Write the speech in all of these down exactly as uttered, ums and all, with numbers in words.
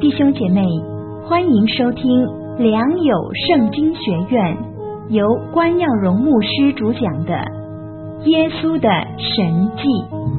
弟兄姐妹，欢迎收听良友圣经学院，由关耀荣牧师主讲的《耶稣的神迹》。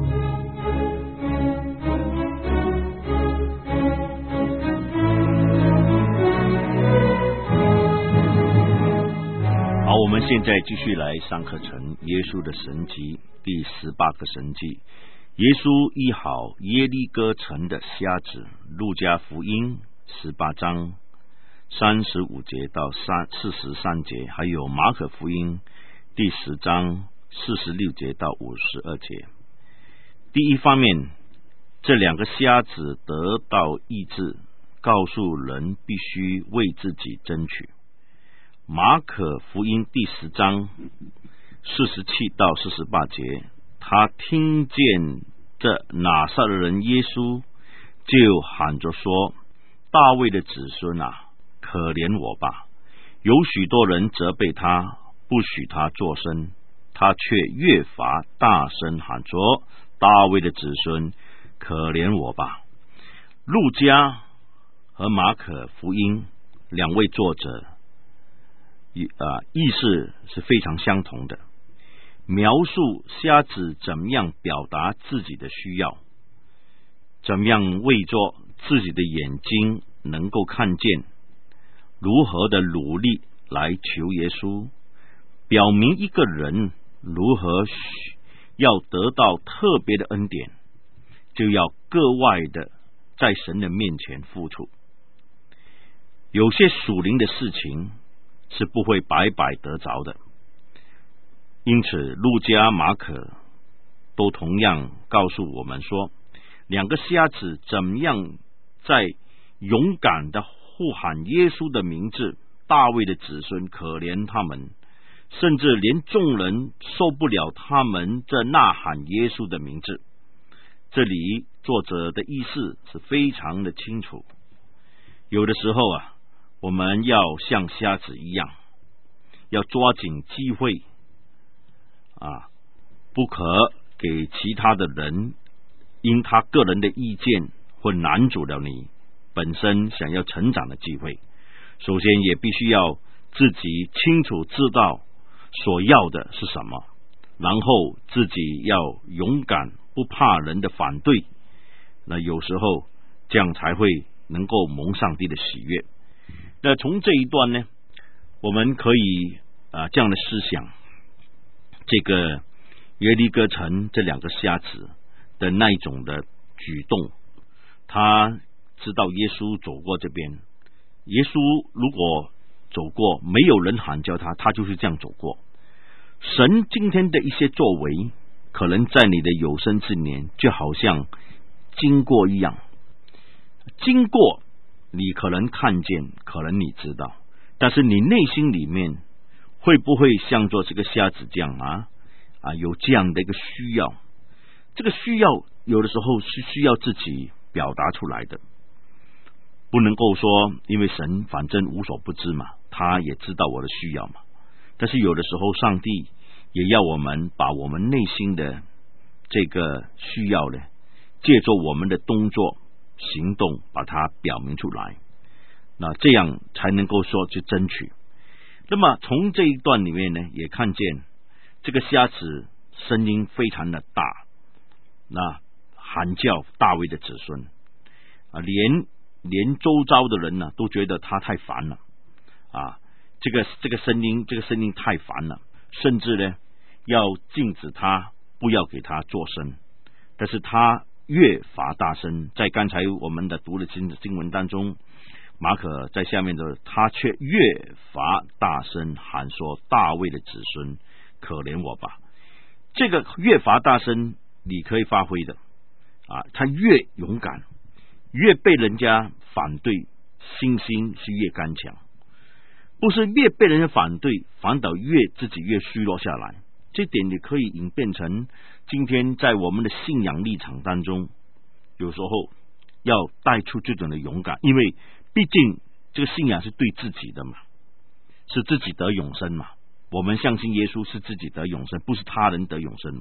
好，我们现在继续来上课程《耶稣的神迹》第十八个神迹。耶稣医好耶利哥城的瞎子，路加福音十八章三十五节到四十三节，还有马可福音第十章四十六节到五十二节。第一方面，这两个瞎子得到医治，告诉人必须为自己争取。马可福音第十章四十七到四十八节，他听见这拿撒勒人耶稣，就喊着说：大卫的子孙啊，可怜我吧！有许多人责备他，不许他作声，他却越发大声喊说：大卫的子孙，可怜我吧！路加和马可福音两位作者呃，意思是非常相同的，描述瞎子怎么样表达自己的需要，怎么样为着自己的眼睛能够看见，如何的努力来求耶稣，表明一个人如何要得到特别的恩典，就要格外的在神的面前付出。有些属灵的事情是不会白白得着的，因此路加马可都同样告诉我们说，两个瞎子怎么样在勇敢的呼喊耶稣的名字，大卫的子孙，可怜他们，甚至连众人受不了他们这呐喊耶稣的名字。这里作者的意思是非常的清楚，有的时候啊，我们要像瞎子一样，要抓紧机会啊，不可给其他的人因他个人的意见或拦阻了你本身想要成长的机会。首先也必须要自己清楚知道所要的是什么，然后自己要勇敢，不怕人的反对，那有时候这样才会能够蒙上帝的喜悦。那从这一段呢，我们可以啊这样的思想，这个耶利哥城这两个瞎子的那一种的举动，他知道耶稣走过这边，耶稣如果走过，没有人喊叫他，他就是这样走过。神今天的一些作为，可能在你的有生之年就好像经过一样，经过你可能看见，可能你知道，但是你内心里面会不会像做这个瞎子这样啊啊有这样的一个需要？这个需要有的时候是需要自己表达出来的，不能够说因为神反正无所不知嘛，他也知道我的需要嘛。但是有的时候上帝也要我们把我们内心的这个需要呢，借助我们的动作行动把它表明出来，那这样才能够说去争取。那么从这一段里面呢，也看见这个瞎子声音非常的大，那喊叫大卫的子孙啊，连连周遭的人呢都觉得他太烦了啊，这个这个声音这个声音太烦了，甚至呢要禁止他，不要给他作声。但是他越发大声，在刚才我们的读的经经文当中，马可在下面的，他却越发大声喊说：大卫的子孙，可怜我吧！这个越发大声，你可以发挥的啊，他越勇敢，越被人家反对，信心是越刚强，不是越被人家反对，反倒越自己越虚弱下来。这点你可以演变成今天在我们的信仰立场当中，有时候要带出这种的勇敢，因为毕竟这个信仰是对自己的嘛，是自己得永生嘛，我们相信耶稣是自己得永生，不是他人得永生嘛。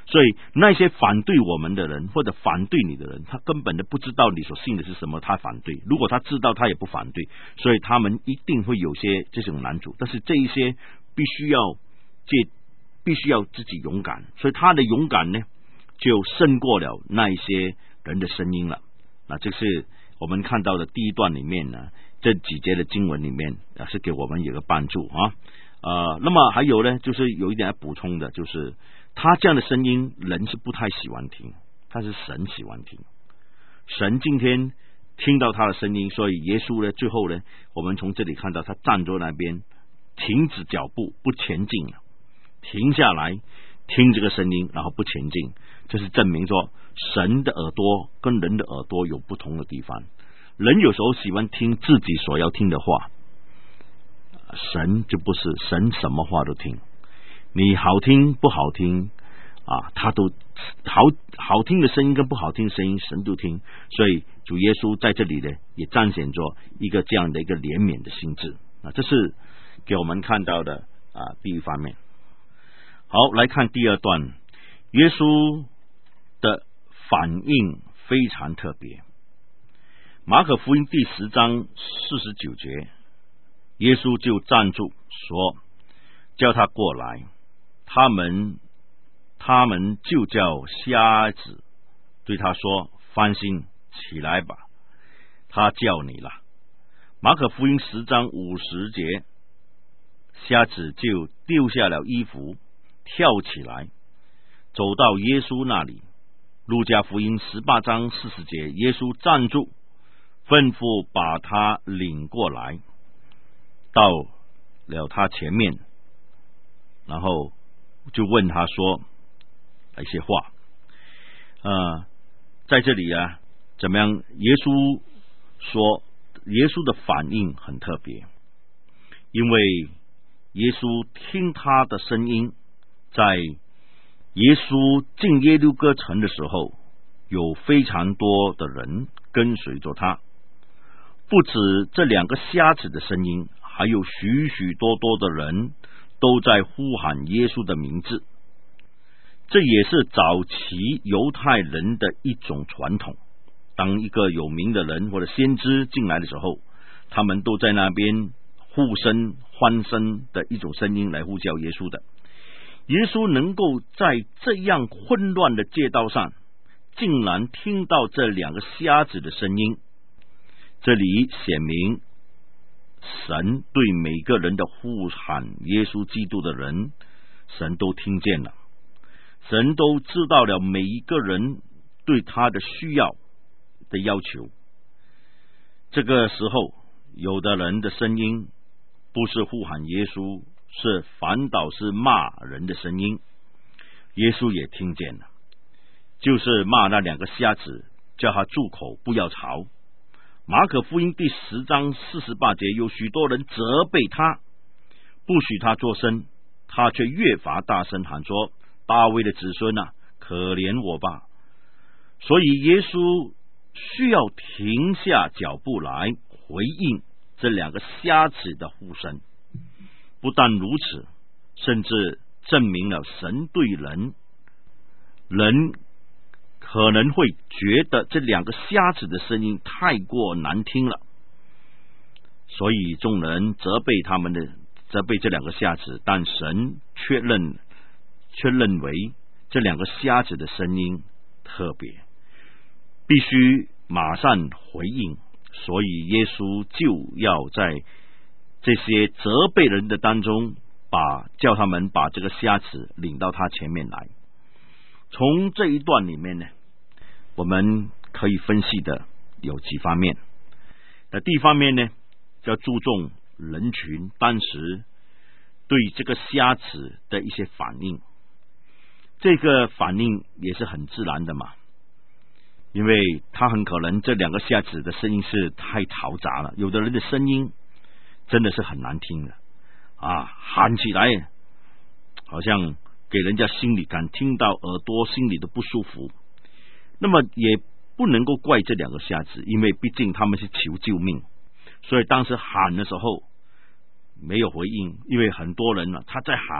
所以那些反对我们的人或者反对你的人，他根本都不知道你所信的是什么，他反对。如果他知道，他也不反对，所以他们一定会有些这种难处。但是这一些必须要借必须要自己勇敢，所以他的勇敢呢，就胜过了那一些人的声音了。那这是我们看到的第一段里面呢，这几节的经文里面啊，是给我们有个帮助啊。呃，那么还有呢，就是有一点要补充的，就是他这样的声音，人是不太喜欢听，他是神喜欢听。神今天听到他的声音，所以耶稣呢，最后呢，我们从这里看到他站在那边，停止脚步，不前进了，停下来听这个声音，然后不前进。这是证明说，神的耳朵跟人的耳朵有不同的地方。人有时候喜欢听自己所要听的话，神就不是，神什么话都听，你好听不好听啊，他都好好听的声音跟不好听的声音，神都听。所以主耶稣在这里呢，也彰显着一个这样的一个怜悯的心智啊，这是给我们看到的啊第一方面。好，来看第二段，耶稣的反应非常特别。马可福音第十章四十九节，耶稣就站住说，叫他过来。他们他们就叫瞎子对他说，放心，起来吧，他叫你了。马可福音十章五十节，瞎子就丢下了衣服，跳起来，走到耶稣那里。路加福音十八章四十节，耶稣站住，吩咐把他领过来，到了他前面，然后就问他说一些话。呃，在这里啊，怎么样？耶稣说，耶稣的反应很特别，因为耶稣听他的声音，在耶稣进耶路哥城的时候，有非常多的人跟随着他，不止这两个瞎子的声音，还有许许多多的人都在呼喊耶稣的名字。这也是早期犹太人的一种传统，当一个有名的人或者先知进来的时候，他们都在那边呼声欢声的一种声音来呼叫耶稣的。耶稣能够在这样混乱的街道上，竟然听到这两个瞎子的声音，这里显明神对每个人的呼喊耶稣基督的人，神都听见了，神都知道了每一个人对他的需要的要求。这个时候，有的人的声音不是呼喊耶稣，是反倒是骂人的声音，耶稣也听见了，就是骂那两个瞎子，叫他住口，不要吵。马可福音第十章四十八节，有许多人责备他，不许他作声，他却越发大声喊说，大卫的子孙啊，可怜我吧。所以耶稣需要停下脚步来回应这两个瞎子的呼声。不但如此，甚至证明了神对人人可能会觉得这两个瞎子的声音太过难听了，所以众人责备他们的责备这两个瞎子，但神却认却认为这两个瞎子的声音特别，必须马上回应，所以耶稣就要在这些责备人的当中，把叫他们把这个瞎子领到他前面来。从这一段里面呢，我们可以分析的有几方面。那第一方面呢，要注重人群当时对这个瞎子的一些反应。这个反应也是很自然的嘛，因为他很可能这两个瞎子的声音是太嘈杂了，有的人的声音真的是很难听的啊，喊起来好像给人家心里感听到耳朵心里都不舒服。那么也不能够怪这两个瞎子，因为毕竟他们是求救命，所以当时喊的时候没有回应，因为很多人呢、啊、他在喊，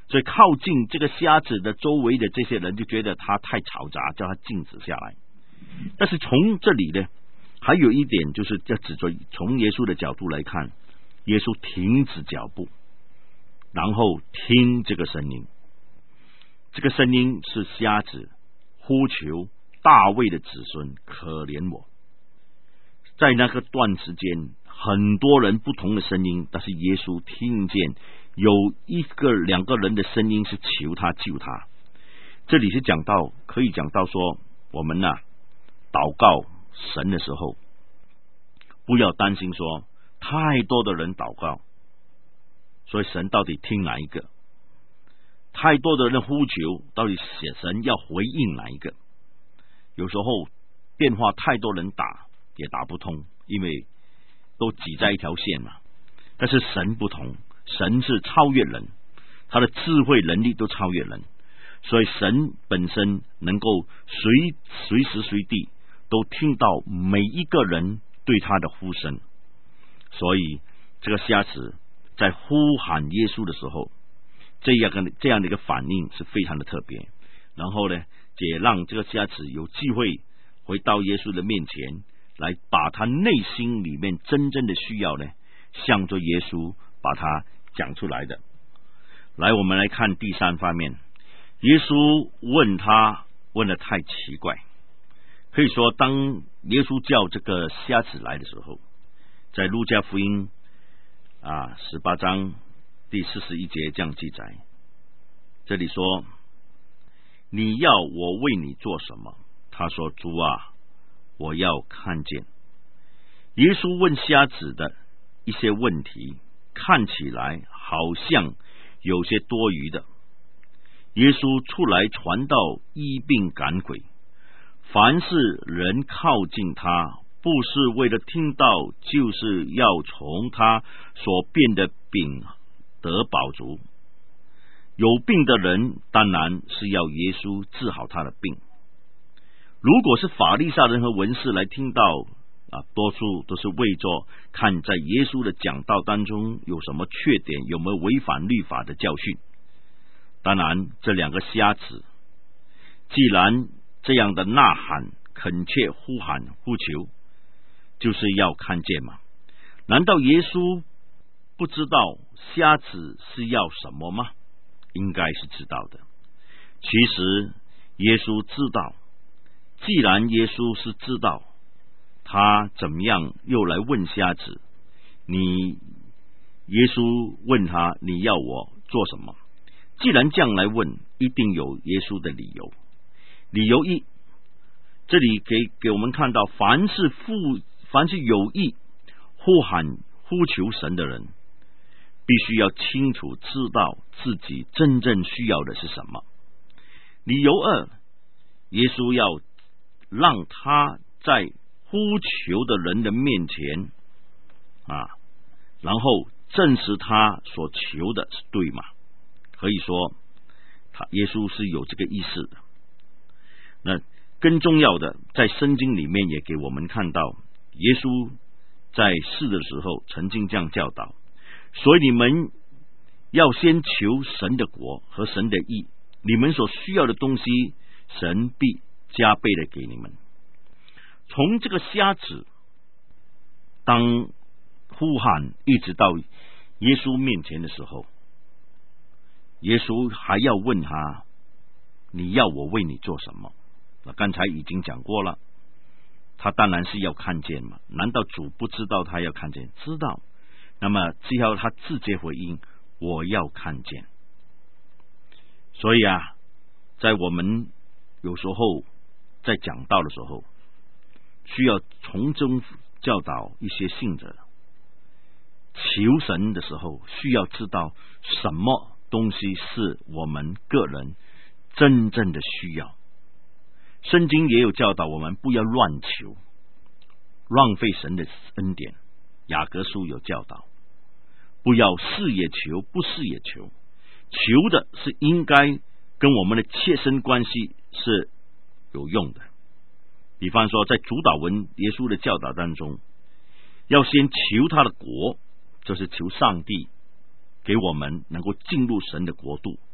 所以靠近这个瞎子的周围的这些人就觉得他太嘈杂，叫他静止下来。但是从这里呢，还有一点就是要指着从耶稣的角度来看，耶稣停止脚步，然后听这个声音。这个声音是瞎子呼求大卫的子孙，可怜我。在那个段时间，很多人不同的声音，但是耶稣听见有一个两个人的声音是求他救他。这里是讲到，可以讲到说，我们呐、啊、祷告神的时候，不要担心说太多的人祷告，所以神到底听哪一个？太多的人呼求，到底神要回应哪一个？有时候电话太多人打也打不通，因为都挤在一条线嘛。但是神不同，神是超越人，他的智慧能力都超越人，所以神本身能够随随时随地都听到每一个人对他的呼声。所以这个瞎子在呼喊耶稣的时候，这样的这样的一个反应是非常的特别。然后呢，也让这个瞎子有机会回到耶稣的面前，来把他内心里面真正的需要呢，向着耶稣把它讲出来的。来，我们来看第三方面，耶稣问他问得太奇怪。可以说，当耶稣叫这个瞎子来的时候，在路加福音啊十八章第四十一节这样记载，这里说，你要我为你做什么？他说，主啊，我要看见。耶稣问瞎子的一些问题，看起来好像有些多余的。耶稣出来传道，医病赶鬼，凡是人靠近他，不是为了听到，就是要从他所变的病得饱足。有病的人当然是要耶稣治好他的病。如果是法利赛人和文士来听到啊，多数都是为着看在耶稣的讲道当中有什么缺点，有没有违反律法的教训。当然这两个瞎子既然这样的呐喊恳切呼喊呼求，就是要看见嘛。难道耶稣不知道瞎子是要什么吗？应该是知道的。其实耶稣知道，既然耶稣是知道，他怎么样又来问瞎子？你耶稣问他，你要我做什么？既然这样来问，一定有耶稣的理由。理由一，这里给给我们看到，凡是负凡是有意呼喊呼求神的人，必须要清楚知道自己真正需要的是什么。理由二，耶稣要让他在呼求的人的面前啊，然后证实他所求的是对吗？可以说他耶稣是有这个意思的。那更重要的，在圣经里面也给我们看到，耶稣在世的时候曾经这样教导，所以你们要先求神的国和神的义，你们所需要的东西神必加倍的给你们。从这个瞎子当呼喊一直到耶稣面前的时候，耶稣还要问他，你要我为你做什么？那刚才已经讲过了，他当然是要看见嘛。难道主不知道他要看见？知道。那么只要他直接回应，我要看见。所以啊，在我们有时候在讲道的时候，需要从中教导一些信者，求神的时候需要知道什么东西是我们个人真正的需要。圣经也有教导我们不要乱求，浪费神的恩典。雅各书有教导，不要是也求，不是也求，求的是应该跟我们的切身关系是有用的。比方说在主导文耶稣的教导当中，要先求他的国，就是求上帝给我们能够进入神的国度，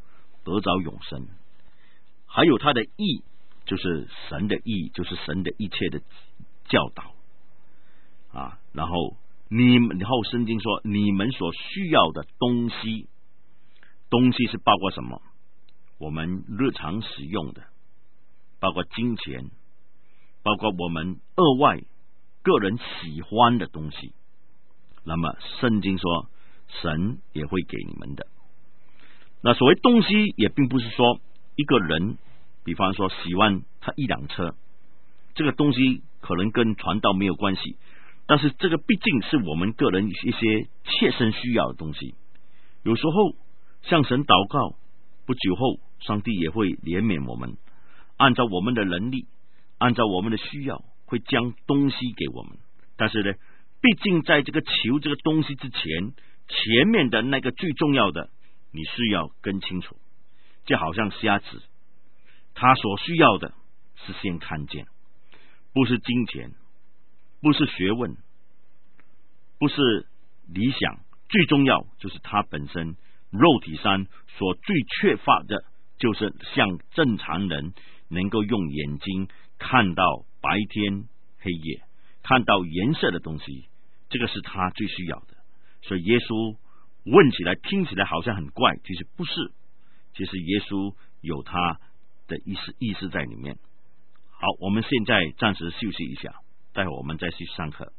得着永生。还有他的义，就是神的义，就是神的一切的教导啊。然后你们，然后圣经说，你们所需要的东西，东西是包括什么？我们日常使用的，包括金钱，包括我们额外个人喜欢的东西。那么圣经说，神也会给你们的。那所谓东西，也并不是说一个人，比方说喜欢他一辆车，这个东西可能跟传道没有关系，但是这个毕竟是我们个人一些切身需要的东西。有时候向神祷告，不久后上帝也会怜悯我们，按照我们的能力，按照我们的需要，会将东西给我们。但是呢，毕竟在这个求这个东西之前，前面的那个最重要的，你是要跟清楚。就好像瞎子，他所需要的是先看见，不是金钱，不是学问，不是理想，最重要就是他本身肉体上所最缺乏的，就是像正常人能够用眼睛看到白天黑夜，看到颜色的东西，这个是他最需要的。所以耶稣问起来听起来好像很怪，其实不是，其实耶稣有他的意思意思在里面。好，我们现在暂时休息一下，待会我们再去上课。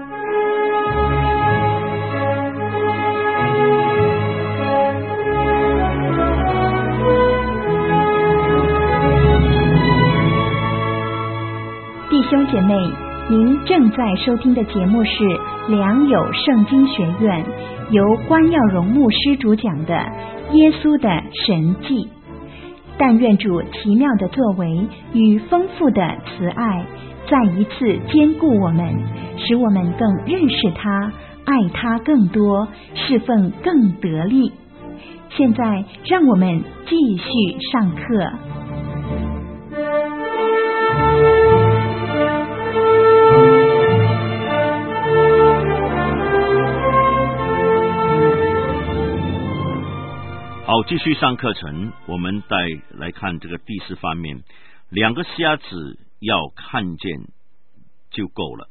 弟兄姐妹，您正在收听的节目是良友圣经学院，由关耀荣牧师主讲的《耶稣的神迹》。但愿主奇妙的作为与丰富的慈爱，再一次坚固我们，使我们更认识他，爱他更多，侍奉更得力。现在让我们继续上课。 好，继续上课程，我们再来看这个第四方面，两个瞎子要看见就够了。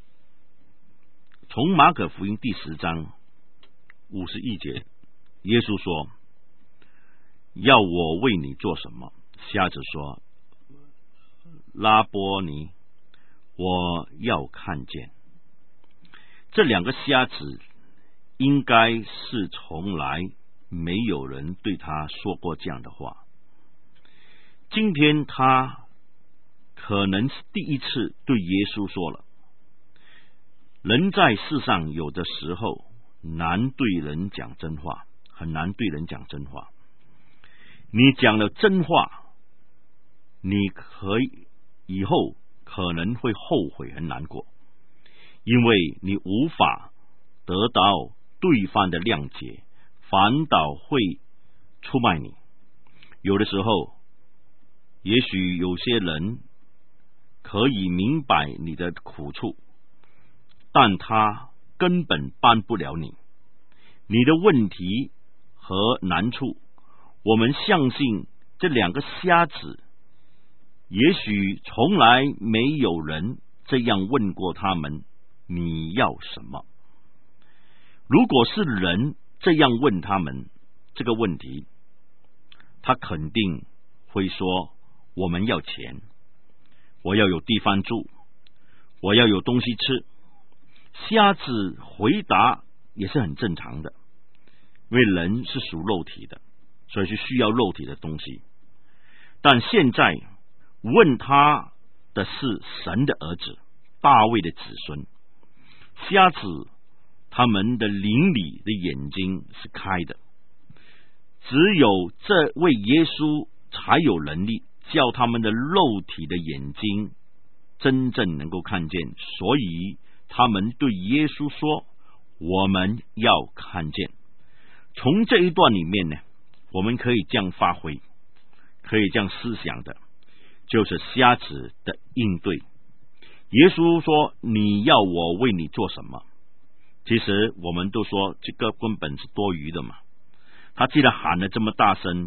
从马可福音第十章五十一节，耶稣说，要我为你做什么？瞎子说，拉波尼，我要看见。这两个瞎子应该是从来没有人对他说过这样的话，今天他可能是第一次对耶稣说了。人在世上有的时候难对人讲真话，很难对人讲真话。你讲了真话，你可以以后可能会后悔很难过，因为你无法得到对方的谅解，反倒会出卖你。有的时候也许有些人可以明白你的苦处，但他根本帮不了你。你的问题和难处，我们相信这两个瞎子也许从来没有人这样问过他们，你要什么？如果是人这样问他们这个问题，他肯定会说，我们要钱，我要有地方住，我要有东西吃。瞎子回答也是很正常的，因为人是属肉体的，所以是需要肉体的东西。但现在问他的是神的儿子，大卫的子孙。瞎子他们的灵里的眼睛是开的，只有这位耶稣才有能力叫他们的肉体的眼睛真正能够看见，所以他们对耶稣说，我们要看见。从这一段里面呢，我们可以这样发挥，可以这样思想的，就是瞎子的应对。耶稣说，你要我为你做什么？其实我们都说这个根本是多余的嘛。他既然喊了这么大声，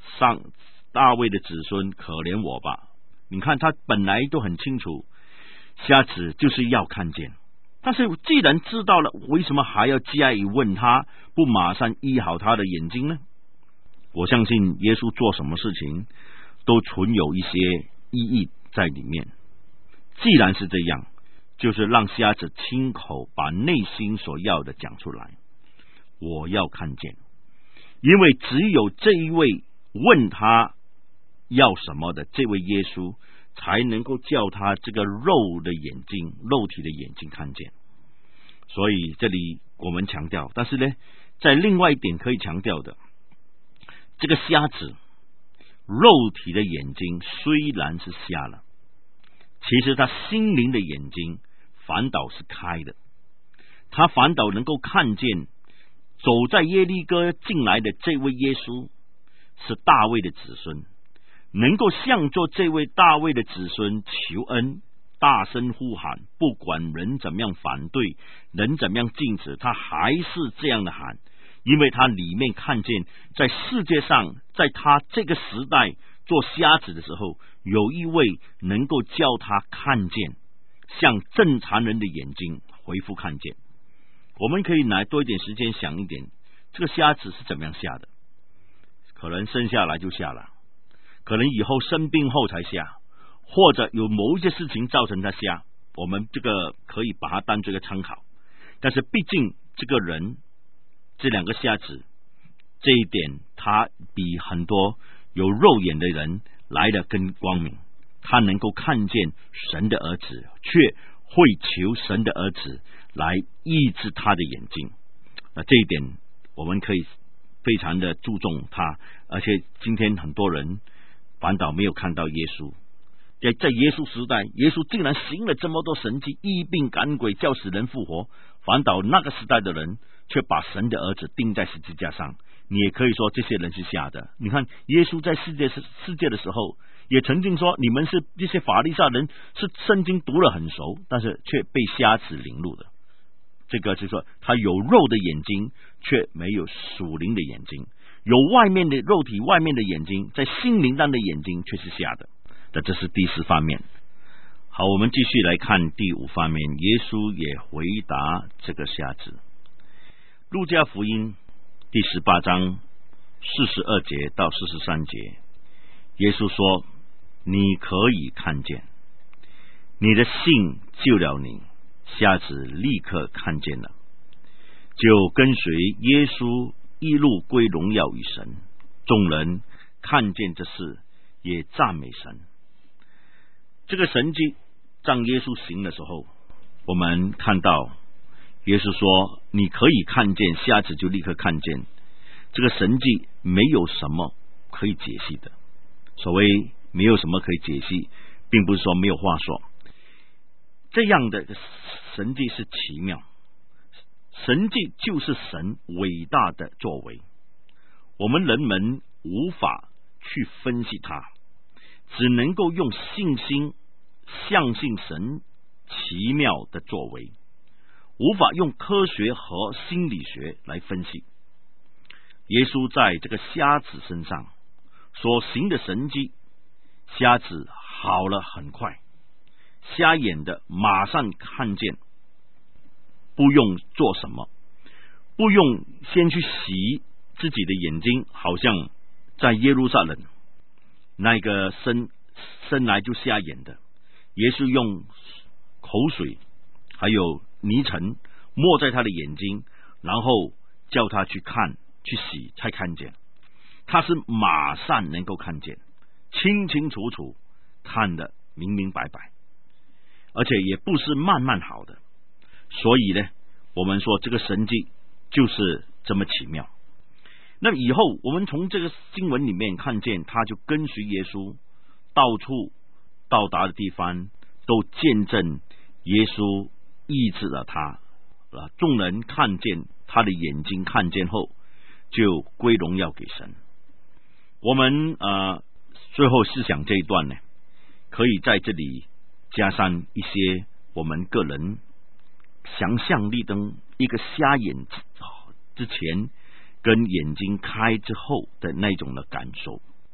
上大卫的子孙，可怜我吧。你看他本来都很清楚，瞎子就是要看见，但是既然知道了，为什么还要加以问他，不马上医好他的眼睛呢？我相信耶稣做什么事情都存有一些意义在里面。既然是这样，就是让瞎子亲口把内心所要的讲出来。我要看见，因为只有这一位问他要什么的这位耶稣，才能够叫他这个肉的眼睛、肉体的眼睛看见。所以这里我们强调，但是呢，在另外一点可以强调的，这个瞎子肉体的眼睛虽然是瞎了，其实他心灵的眼睛反倒是开的，他反倒能够看见走在耶利哥进来的这位耶稣是大卫的子孙，能够向着这位大卫的子孙求恩，大声呼喊，不管人怎么样反对，人怎么样禁止，他还是这样的喊，因为他里面看见在世界上，在他这个时代做瞎子的时候，有一位能够叫他看见，像正常人的眼睛恢复看见。我们可以拿多一点时间想一点，这个瞎子是怎么样瞎的？可能生下来就瞎了，可能以后生病后才瞎，或者有某一些事情造成他瞎，我们这个可以把它当作一个参考。但是毕竟这个人，这两个瞎子，这一点他比很多有肉眼的人来得更光明，他能够看见神的儿子，却会求神的儿子来医治他的眼睛。那这一点我们可以非常的注重他，而且今天很多人反倒没有看到耶稣。在在耶稣时代，耶稣竟然行了这么多神迹，医病赶鬼，叫死人复活，反倒那个时代的人却把神的儿子钉在十字架上。你也可以说这些人是瞎的。你看耶稣在世界世界的时候也曾经说，你们是这些法利赛人是圣经读了很熟，但是却被瞎子领路的。这个就是说他有肉的眼睛，却没有属灵的眼睛，有外面的肉体外面的眼睛，在心灵上的眼睛却是瞎的。那这是第四方面。好，我们继续来看第五方面，耶稣也回答这个瞎子。路加福音第十八章四十二节到四十三节，耶稣说，你可以看见，你的信救了你。瞎子立刻看见了，就跟随耶稣一路归荣耀与神。众人看见这事，也赞美神。这个神迹让耶稣行的时候，我们看到耶稣说你可以看见，瞎子就立刻看见。这个神迹没有什么可以解析的，所谓没有什么可以解析，并不是说没有话说。这样的神迹是奇妙，神迹就是神伟大的作为，我们人们无法去分析它，只能够用信心相信神奇妙的作为，无法用科学和心理学来分析。耶稣在这个瞎子身上所行的神迹，瞎子好了很快，瞎眼的马上看见，不用做什么，不用先去洗自己的眼睛，好像在耶路撒冷那个生生来就瞎眼的，耶稣用口水还有泥尘抹在他的眼睛，然后叫他去看去洗才看见。他是马上能够看见，清清楚楚看得明明白白，而且也不是慢慢好的。所以呢，我们说这个神迹就是这么奇妙。那么以后我们从这个经文里面看见，他就跟随耶稣到处到达的地方都见证耶稣医治了他，众人看见他的眼睛看见后，就归荣耀给神。我们呃最后思想这一段呢，可以在这里加上一些我们个人想象力灯一个瞎眼之前跟眼睛开之后的那种的感受。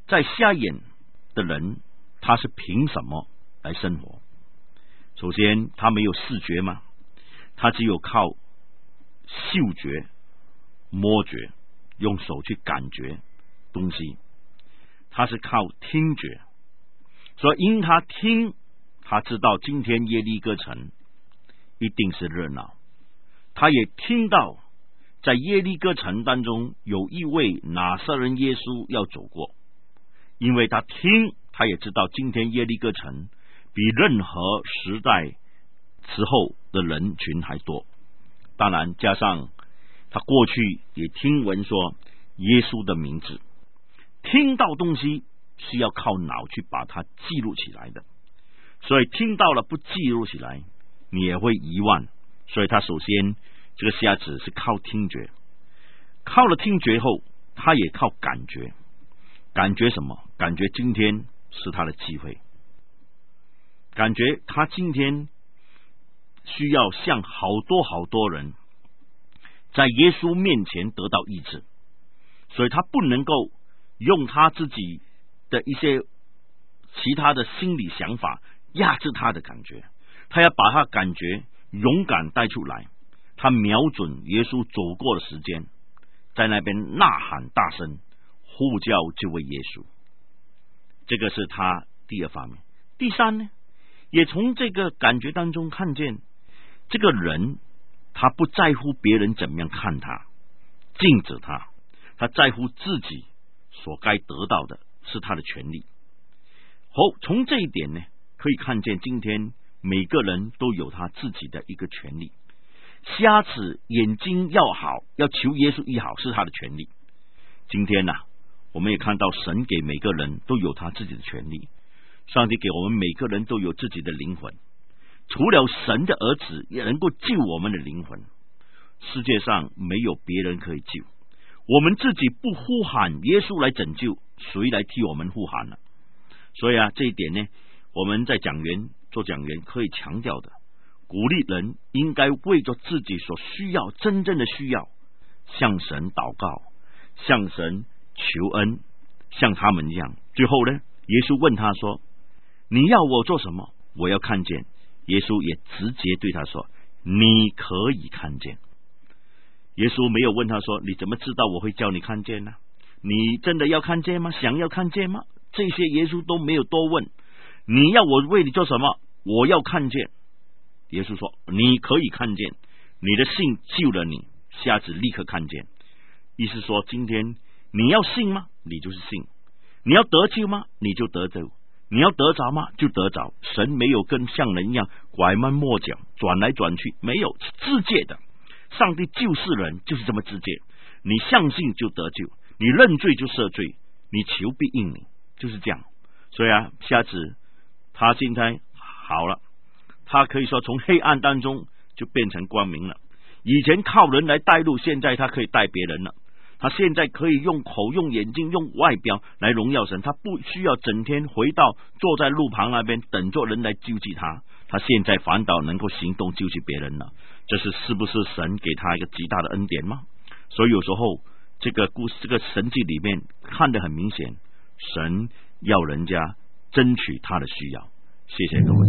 在瞎眼的人，他是凭什么来生活？首先，他没有视觉嘛，他只有靠嗅觉、摸觉，用手去感觉东西。他是靠听觉，所以因他听，他知道今天耶利哥城一定是热闹。他也听到在耶利哥城当中有一位拿撒勒人耶稣要走过，因为他听，他也知道今天耶利哥城比任何时代时候的人群还多。当然加上他过去也听闻说耶稣的名字，听到东西是要靠脑去把它记录起来的，所以听到了不记录起来，你也会遗忘。所以他首先这个瞎子是靠听觉，靠了听觉后，他也靠感觉。感觉什么？感觉今天是他的机会，感觉他今天需要向好多好多人在耶稣面前得到医治，所以他不能够用他自己的一些其他的心理想法压制他的感觉，他要把他感觉勇敢带出来。他瞄准耶稣走过的时间，在那边呐喊大声呼叫这位耶稣，这个是他第二方面。第三呢，也从这个感觉当中看见这个人，他不在乎别人怎么样看他禁止他，他在乎自己所该得到的是他的权利。好，从这一点呢，可以看见今天每个人都有他自己的一个权利。瞎子眼睛要好，要求耶稣医好是他的权利。今天呢、啊，我们也看到神给每个人都有他自己的权利，上帝给我们每个人都有自己的灵魂，除了神的儿子也能够救我们的灵魂，世界上没有别人可以救。我们自己不呼喊耶稣来拯救，谁来替我们呼喊呢？所以啊，这一点呢，我们在讲员做讲员可以强调的，鼓励人应该为着自己所需要真正的需要向神祷告，向神求恩，像他们一样。最后呢，耶稣问他说，你要我做什么？我要看见。耶稣也直接对他说，你可以看见。耶稣没有问他说，你怎么知道我会叫你看见呢？你真的要看见吗？想要看见吗？这些耶稣都没有多问。你要我为你做什么？我要看见。耶稣说，你可以看见，你的信救了你。瞎子立刻看见。意思说，今天你要信吗？你就是信。你要得救吗？你就得救。你要得着吗？就得着。神没有跟像人一样拐弯抹角转来转去，没有，自界的。上帝救世人就是这么直接，你相信就得救，你认罪就赦罪，你求必应你，就是这样。所以啊，瞎子他现在好了，他可以说从黑暗当中就变成光明了。以前靠人来带路，现在他可以带别人了。他现在可以用口、用眼睛、用外表来荣耀神，他不需要整天回到坐在路旁那边等着人来救济他，他现在反倒能够行动救济别人了。这是是不是神给他一个极大的恩典吗？所以有时候这个故事、这个神迹里面看得很明显，神要人家争取他的需要。谢谢各位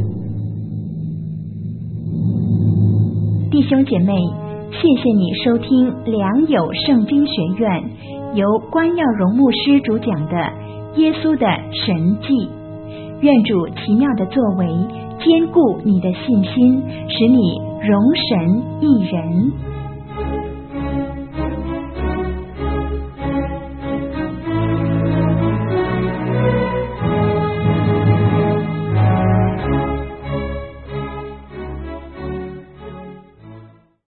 弟兄姐妹，谢谢你收听良友圣经学院由关耀荣牧师主讲的耶稣的神迹。愿主奇妙的作为坚固你的信心，使你荣神益人。